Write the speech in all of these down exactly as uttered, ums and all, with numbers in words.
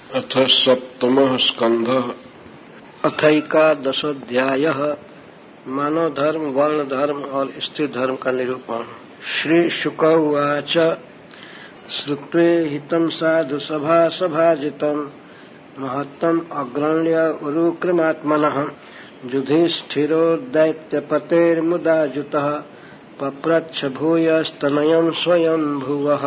अथ सप्तमः स्कन्धः। अथैकादशोऽध्यायः। मानव धर्म, वर्ण धर्म और स्त्री धर्म का निरूपण। श्री शुक उवाच श्रुत्वे हितं साधु सभा सभाजितं महत्तम अग्रण्य उरुक्रमात्मनः युधिष्ठिरो दैत्यपतेर्मुदा जुतः पप्रच्छ भूयस्तनयं स्वयं भुवः।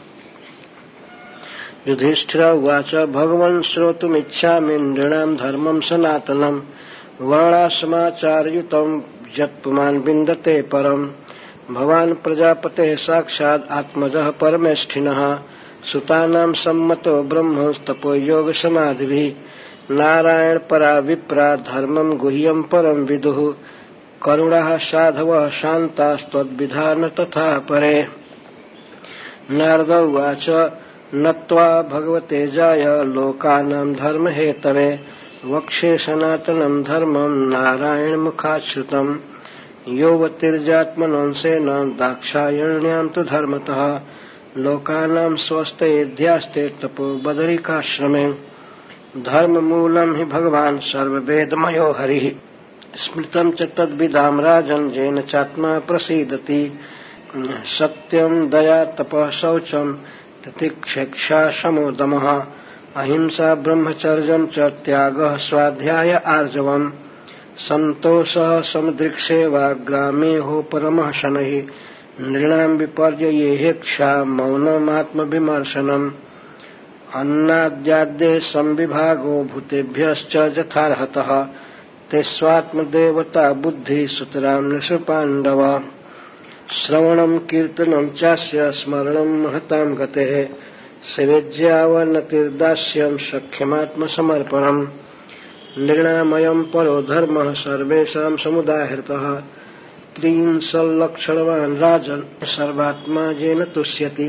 युधिष्ठिर उवाच भगवन् श्रोतुमिच्छामि नृणां धर्मं सनातनं वर्णाश्रमाचारयुतं यत्पुमान् विन्दते परम्। भवान् प्रजापतेः साक्षात् आत्मजः परमेष्ठिनः सुतानां सम्मतो ब्रह्मस्तपो योगसमाधिभिः नारायण परा विप्रा धर्मं गुह्यं परं विदुः करुणाः साधवः शान्तास्त्वद्विधान तथा परे। नारद उवाच नत्वा भगवते जाय लोकानां धर्महेतवे वक्षे सनातनं धर्मं नारायणमुखाच्छ्रुतम् योऽवतिर्जात्मनोऽंसेन दाक्षायण्यां तु धर्मतः लोकानां स्वस्तेऽध्यास्ते तपो बदरिकाश्रमे। धर्ममूलं हि भगवान् सर्ववेदमयो हरिः स्मृतं च तद्विदां राजन् येन चात्मा प्रसीदति सत्यं दया तपः शौचं तितिक्षेक्षा शमो दमः अहिंसा ब्रह्मचर्यं च त्यागः स्वाध्याय आर्जवम् सन्तोषः समदृक्सेवा ग्रामेहो परमः शनैः नृणां विपर्ययेहेक्षा मौनमात्मविमर्शनम् अन्नाद्याद्ये संविभागो भूतेभ्यश्च यथार्हतः ते स्वात्मदेवता बुद्धिः सुतरां नृषपाण्डव श्रवणं कीर्तनं चास्य स्मरणं महतां गतेः सेवेज्यावन्नतिर्दास्यं सख्यमात्मसमर्पणम् निर्णामयं परो धर्मः सर्वेषां समुदाहृतः त्रीन् संलक्षणवान् राजन् सर्वात्मा येन तुष्यति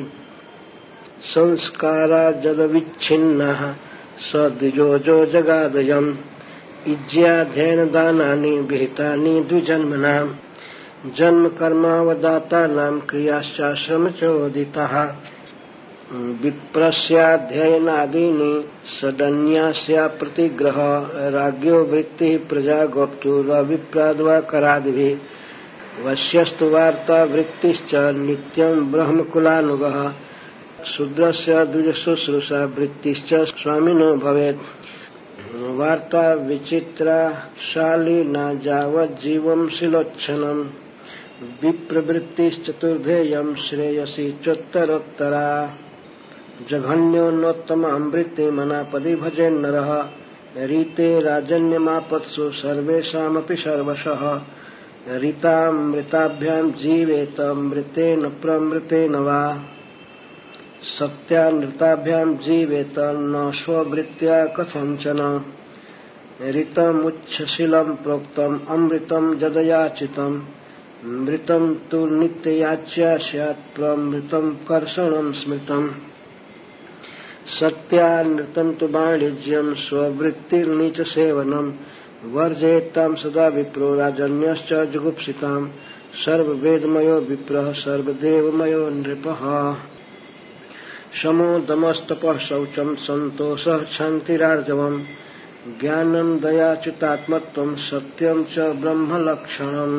संस्काराजदविच्छिन्नः स द्विजोजो जगादयम् इज्याध्ययनदानानि विहितानि द्विजन्मनाम् जन्म कर्मावदातानां क्रियाश्चाश्रमचोदिताः विप्रस्याध्ययनादीनि सदन्यास्या प्रतिग्रह राज्ञो वृत्तिः प्रजा गोप्तुर्विप्राद्वा करादिभिः वश्यस्तु वार्ता वृत्तिश्च नित्यं ब्रह्मकुलानुगः शूद्रस्य द्विजशुश्रूषा वृत्तिश्च स्वामिनो भवेत् वार्ता विचित्रा शालीना यावज्जीवं शिलोच्छनम् विप्रवृत्तिश्चतुर्धेयं श्रेयसी चोत्तरोत्तरा जघन्योन्नोत्तमां वृत्तिमनापदि भजेन्नरः रीते राजन्यमापत्सु सर्वेषामपि सर्वशः रीतामृताभ्यां जीवेत मृतेन प्रमृतेन वा सत्यानृताभ्यां जीवेत न स्ववृत्त्या कथञ्चन ऋतमुच्छशीलं प्रोक्तम् अमृतं यदयाचितम् मृतं तु नित्ययाच्या स्यात् प्रमृतं कर्षणं स्मृतम् सत्यानृतं तु वाणिज्यं स्ववृत्तिर्नीचसेवनं वर्जयेत्तां सदा विप्रो राजन्यश्च जुगुप्सितां सर्ववेदमयो विप्रः सर्वदेवमयो नृपः शमो दमस्तपः शौचं सन्तोषः क्षान्तिरार्जवम् ज्ञानं दयाच्युतात्मत्वं सत्यं च ब्रह्मलक्षणम्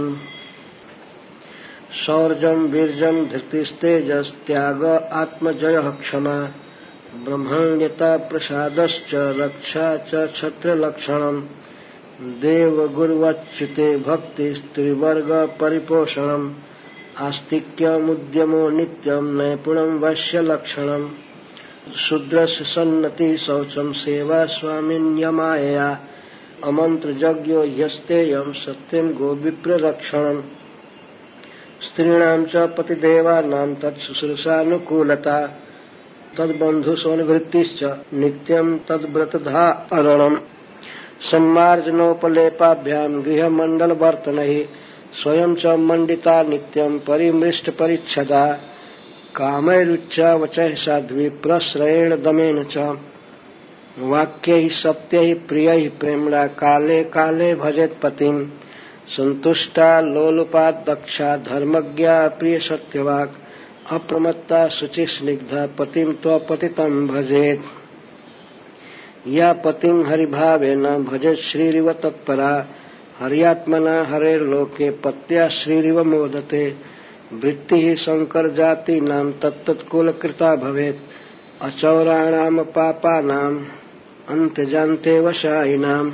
शौर्यं वीर्यं धृतिस्तेजस्त्याग आत्मजयः क्षमा ब्रह्मण्यता प्रसादश्च रक्षा च क्षत्रलक्षणम् देवगुरुवच्युते भक्तिस्त्रिवर्ग परिपोषणम् आस्तिक्यमुद्यमो नित्यं नैपुणं वश्यलक्षणम् शूद्रस्य सन्नति शौचं सेवा स्वामिन्यमायया अमन्त्रयज्ञो ह्यस्तेयं सत्यं गोविप्ररक्षणम् स्त्रीणां च पतिदेवानां तत्शुश्रूषानुकूलता तद्बन्धुसोन्वृत्तिश्च नित्यं तद्व्रतधारणम् सम्मार्जनोपलेपाभ्यां गृहमण्डलवर्तनैः स्वयं च मण्डिता नित्यं परिमृष्टपरिच्छदा कामैरुच्चावचैः साध्वी प्रश्रयेण दमेन च वाक्यैः सत्यैः प्रियैः प्रेम्णा काले काले भजेत् पतिम् सन्तुष्टा लोलुपा दक्षा धर्मज्ञा प्रिय सत्यवाक् अप्रमत्ता शुचिस्निग्धा पतिं त्वपतितं भजेत्। या पतिं हरिभावेन भजे श्रीरिव तत्परा हर्यात्मना हरेर्लोके पत्या श्रीरिव मोदते वृत्तिः शंकरजातीनां तत्तत्कुलकृता भवेत् अचौराणां पापानाम् अन्त्यजान्ते वशायिनाम्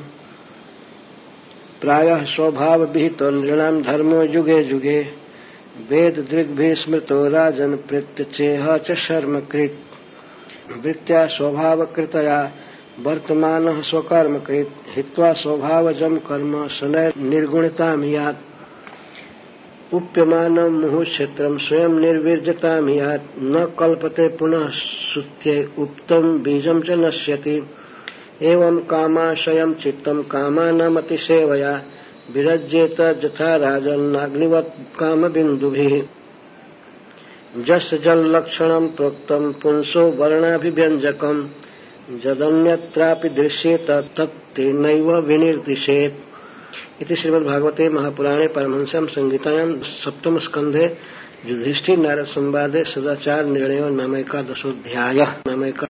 प्रायः स्वभावविहितो नृणां धर्मो युगे युगे वेद दृग्भिः स्मृतो राजन् प्रत्यचेह च शर्मकृत् वृत्त्या स्वभावकृतया वर्तमानः स्वकर्मकृत् हित्वा स्वभावजं कर्म शनैः निर्गुणतां यात् उप्यमानं मुहुक्षेत्रं स्वयं निर्विर्जतां यात् न कल्पते पुनः सुत्ये उक्तं बीजं च नश्यति एवं कामाशयं चित्तं कामानामतिसेवया विरज्येत यथा राजन्नाग्निवत् कामबिन्दुभिः जस्य जललक्षणं प्रोक्तं पुंसो वर्णाभिव्यञ्जकम् यदन्यत्रापि दृश्येत तत्तेनैव विनिर्दिशेत् इति श्रीमद्भागवते महापुराणे परमहंस्यां संहितायां सप्तम स्कन्धे युधिष्ठिर नारद संवादे सदाचार निर्णयो नामैकादशोऽध्यायः नामैका